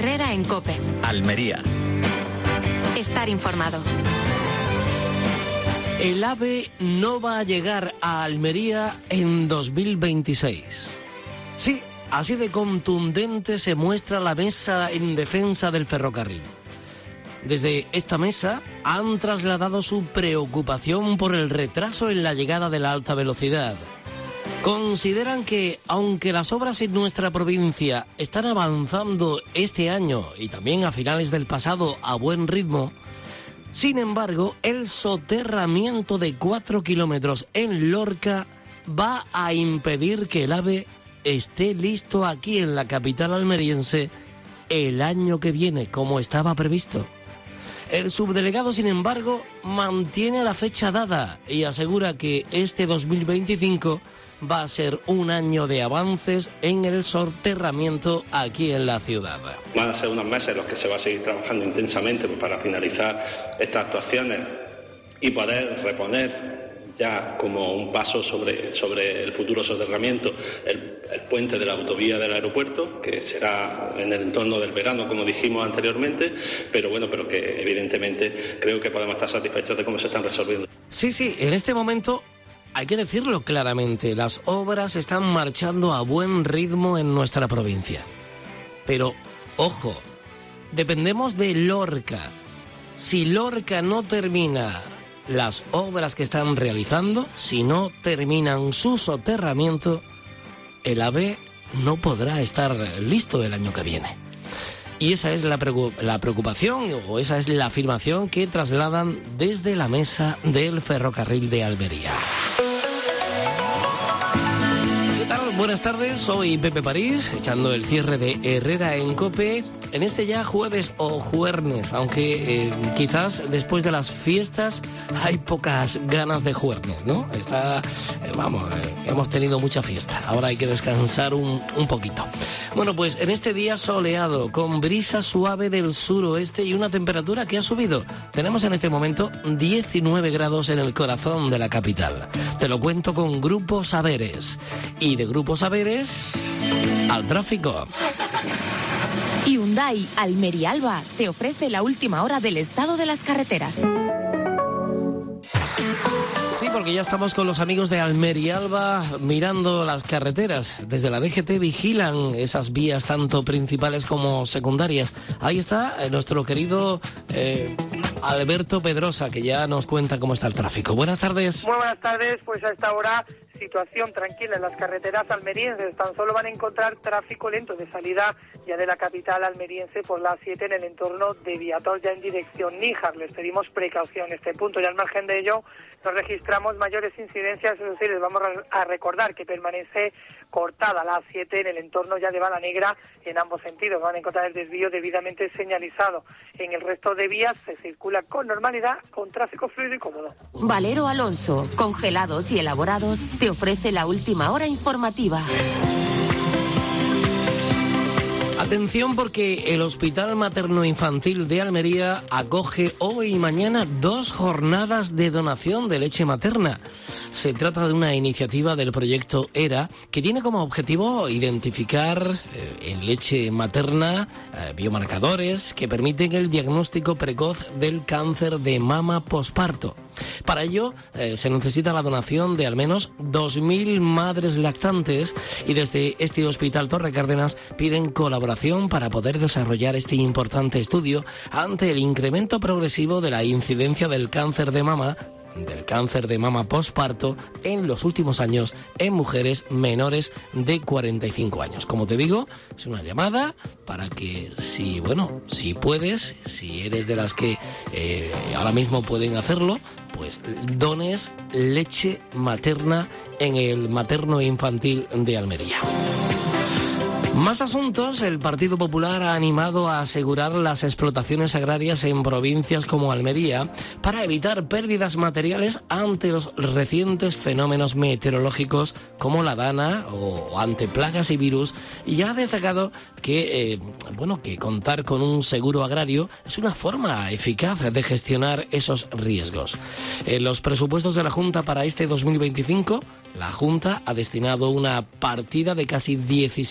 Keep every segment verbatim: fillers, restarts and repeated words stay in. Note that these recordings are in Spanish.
Herrera en COPE. Almería. Estar informado. El AVE no va a llegar a Almería en dos mil veintiséis. Sí, así de contundente se muestra la mesa en defensa del ferrocarril. Desde esta mesa han trasladado su preocupación por el retraso en la llegada de la alta velocidad. Consideran que, aunque las obras en nuestra provincia están avanzando este año y también a finales del pasado a buen ritmo, sin embargo, el soterramiento de cuatro kilómetros en Lorca va a impedir que el AVE esté listo aquí en la capital almeriense el año que viene, como estaba previsto. El subdelegado, sin embargo, mantiene la fecha dada y asegura que este dos mil veinticinco va a ser un año de avances en el soterramiento aquí en la ciudad. Van a ser unos meses en los que se va a seguir trabajando intensamente para finalizar estas actuaciones y poder reponer ya como un paso sobre, sobre el futuro soterramiento el, el puente de la autovía del aeropuerto, que será en el entorno del verano, como dijimos anteriormente, pero bueno, pero que evidentemente creo que podemos estar satisfechos de cómo se están resolviendo. Sí, sí, en este momento hay que decirlo claramente, las obras están marchando a buen ritmo en nuestra provincia. Pero, ojo, dependemos de Lorca. Si Lorca no termina las obras que están realizando, si no terminan su soterramiento, el AVE no podrá estar listo el año que viene. Y esa es la preocupación, o esa es la afirmación que trasladan desde la mesa del ferrocarril de Almería. ¿Qué tal? Buenas tardes, soy Pepe París, echando el cierre de Herrera en COPE, en este ya jueves o juernes, aunque eh, quizás después de las fiestas hay pocas ganas de juernes, ¿no? Está, eh, vamos, eh, hemos tenido mucha fiesta, ahora hay que descansar un, un poquito. Bueno, pues en este día soleado, con brisa suave del suroeste y una temperatura que ha subido. Tenemos en este momento diecinueve grados en el corazón de la capital. Te lo cuento con Grupo Saberes. Y de Grupo Saberes al tráfico. Hyundai Almería Alba te ofrece la última hora del estado de las carreteras. Sí, porque ya estamos con los amigos de Almería Alba mirando las carreteras. Desde la D G T vigilan esas vías tanto principales como secundarias. Ahí está nuestro querido eh, Alberto Pedrosa, que ya nos cuenta cómo está el tráfico. Buenas tardes. Muy buenas tardes, pues a esta hora situación tranquila en las carreteras almerienses. Tan solo van a encontrar tráfico lento de salida ya de la capital almeriense por la A siete en el entorno de Viator, ya en dirección Níjar. Les pedimos precaución en este punto y al margen de ello no registramos mayores incidencias. Eso sí, les vamos a recordar que permanece cortada la A siete en el entorno ya de Bala Negra en ambos sentidos. Van a encontrar el desvío debidamente señalizado. En el resto de vías se circula con normalidad, con tráfico fluido y cómodo. Valero Alonso, congelados y elaborados, te ofrece la última hora informativa. Atención, porque el Hospital Materno Infantil de Almería acoge hoy y mañana dos jornadas de donación de leche materna. Se trata de una iniciativa del proyecto ERA que tiene como objetivo identificar eh, en leche materna eh, biomarcadores que permiten el diagnóstico precoz del cáncer de mama posparto. Para ello eh, se necesita la donación de al menos dos mil madres lactantes y desde este Hospital Torre Cárdenas piden colaboración para poder desarrollar este importante estudio ante el incremento progresivo de la incidencia del cáncer de mama del cáncer de mama posparto en los últimos años en mujeres menores de cuarenta y cinco años. Como te digo, es una llamada para que si, bueno, si puedes, si eres de las que eh, ahora mismo pueden hacerlo, pues dones leche materna en el Materno Infantil de Almería. Más asuntos. El Partido Popular ha animado a asegurar las explotaciones agrarias en provincias como Almería para evitar pérdidas materiales ante los recientes fenómenos meteorológicos como la dana o ante plagas y virus, y ha destacado que, eh, bueno, que contar con un seguro agrario es una forma eficaz de gestionar esos riesgos. En los presupuestos de la Junta para este dos mil veinticinco, la Junta ha destinado una partida de casi diecisiete millones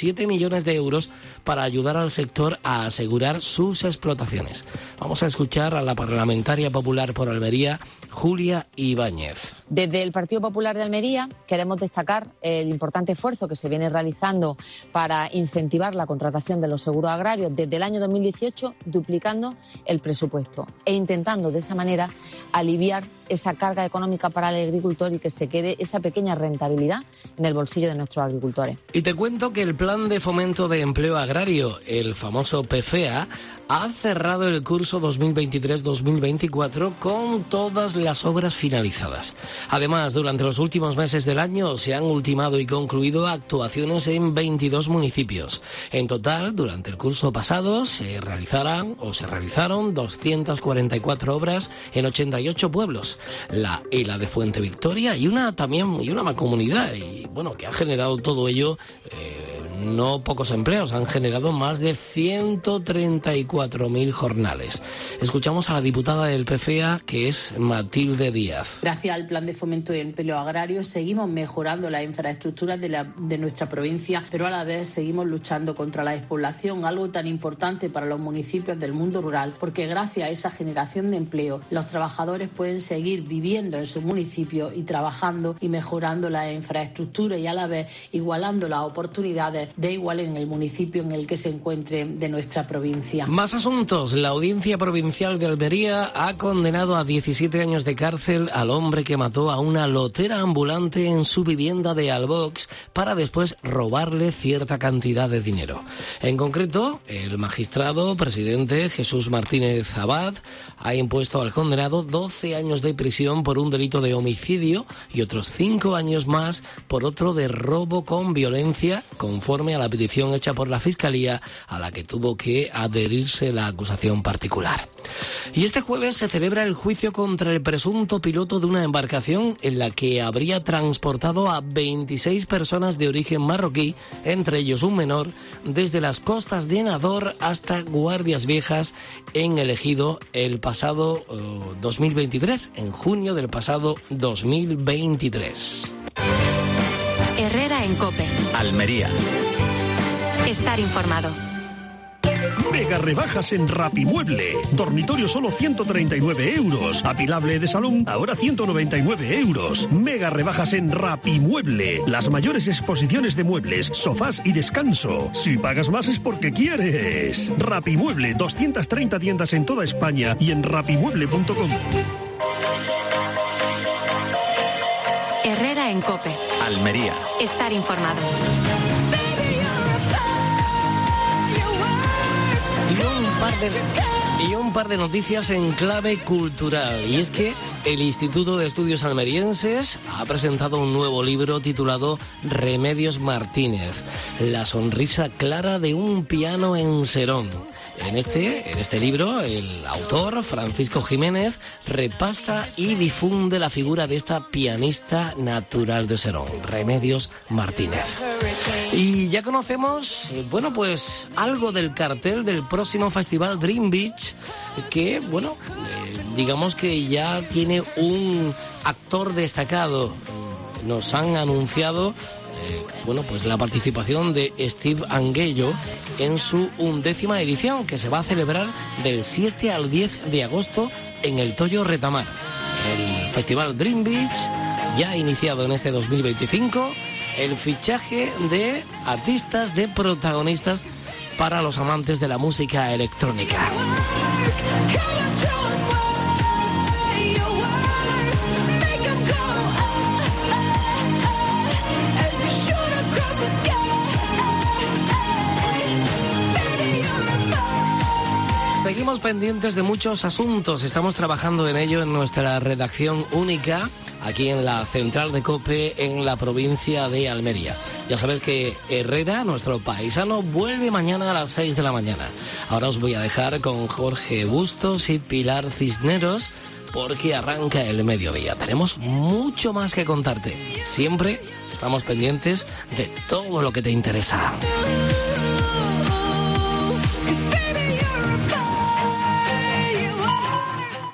millones de euros para ayudar al sector a asegurar sus explotaciones. Vamos a escuchar a la parlamentaria popular por Almería, Julia Ibáñez. Desde el Partido Popular de Almería queremos destacar el importante esfuerzo que se viene realizando para incentivar la contratación de los seguros agrarios desde el año dos mil dieciocho, duplicando el presupuesto e intentando de esa manera aliviar esa carga económica para el agricultor y que se quede esa pequeña rentabilidad en el bolsillo de nuestros agricultores. Y te cuento que el Plan de Fomento de Empleo Agrario, el famoso P F E A, ha cerrado el curso dos mil veintitrés dos mil veinticuatro con todas las obras finalizadas. Además, durante los últimos meses del año se han ultimado y concluido actuaciones en veintidós municipios. En total, durante el curso pasado se realizarán o se realizaron doscientas cuarenta y cuatro obras en ochenta y ocho pueblos. La y la de Fuente Victoria y una también y una mancomunidad, y bueno, que ha generado todo ello eh, no pocos empleos, han generado más de ciento treinta y cuatro mil jornales. Escuchamos a la diputada del P F E A, que es Matilde Díaz. Gracias al Plan de Fomento de Empleo Agrario seguimos mejorando las infraestructuras de, la, de nuestra provincia, pero a la vez seguimos luchando contra la despoblación, algo tan importante para los municipios del mundo rural, porque gracias a esa generación de empleo, los trabajadores pueden seguir viviendo en su municipio y trabajando y mejorando la infraestructura y a la vez igualando las oportunidades de igual en el municipio en el que se encuentre de nuestra provincia. Más asuntos. La Audiencia Provincial de Almería ha condenado a diecisiete años de cárcel al hombre que mató a una lotera ambulante en su vivienda de Albox para después robarle cierta cantidad de dinero. En concreto, el magistrado presidente Jesús Martínez Abad ha impuesto al condenado doce años de prisión por un delito de homicidio y otros cinco años más por otro de robo con violencia, conforme a la petición hecha por la Fiscalía, a la que tuvo que adherirse la acusación particular. Y este jueves se celebra el juicio contra el presunto piloto de una embarcación en la que habría transportado a veintiséis personas de origen marroquí, entre ellos un menor, desde las costas de Nador hasta Guardias Viejas en el Ejido el pasado uh, dos mil veintitrés, en junio del pasado dos mil veintitrés. Herrera en COPE. Almería. Estar informado. Mega rebajas en Rapimueble. Dormitorio solo ciento treinta y nueve euros. Apilable de salón ahora ciento noventa y nueve euros. Mega rebajas en Rapimueble. Las mayores exposiciones de muebles, sofás y descanso. Si pagas más es porque quieres. Rapimueble, doscientas treinta tiendas en toda España y en rapimueble punto com. Herrera en COPE. Almería. Estar informado. Y un par de, y un par de noticias en clave cultural. Y es que el Instituto de Estudios Almerienses ha presentado un nuevo libro titulado Remedios Martínez, la sonrisa clara de un piano en Serón. En este, en este libro, el autor, Francisco Jiménez, repasa y difunde la figura de esta pianista natural de Serón, Remedios Martínez. Y ya conocemos, eh, bueno, pues algo del cartel del próximo festival Dream Beach, que, bueno, eh, digamos que ya tiene un actor destacado. Nos han anunciado Eh, bueno, pues la participación de Steve Anguello en su undécima edición, que se va a celebrar del siete al diez de agosto en el Toyo Retamar. El festival Dream Beach ya ha iniciado en este dos mil veinticinco el fichaje de artistas, de protagonistas para los amantes de la música electrónica. Seguimos pendientes de muchos asuntos. Estamos trabajando en ello en nuestra redacción única, aquí en la central de COPE, en la provincia de Almería. Ya sabes que Herrera, nuestro paisano, vuelve mañana a las seis de la mañana. Ahora os voy a dejar con Jorge Bustos y Pilar Cisneros, porque arranca el mediodía. Tenemos mucho más que contarte. Siempre estamos pendientes de todo lo que te interesa.